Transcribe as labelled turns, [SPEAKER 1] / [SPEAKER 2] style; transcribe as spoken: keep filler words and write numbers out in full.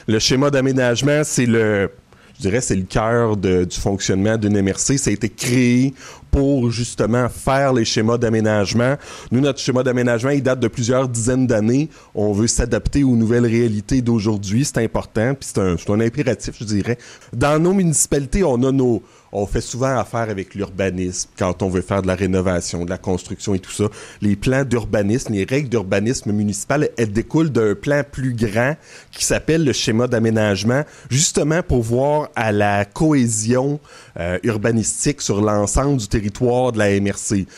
[SPEAKER 1] Le schéma d'aménagement, c'est le, je dirais, c'est le cœur de, du fonctionnement d'une M R C. Ça a été créé pour justement faire les schémas d'aménagement. Nous, notre schéma d'aménagement, il date de plusieurs dizaines d'années. On veut s'adapter aux nouvelles réalités d'aujourd'hui. C'est important, puis c'est un, c'est un impératif, je dirais. Dans nos municipalités, on a nos... On fait souvent affaire avec l'urbanisme quand on veut faire de la rénovation, de la construction et tout ça. Les plans d'urbanisme, les règles d'urbanisme municipal, elles découlent d'un plan plus grand qui s'appelle le schéma d'aménagement, justement pour voir à la cohésion euh, urbanistique sur l'ensemble du territoire de la M R C.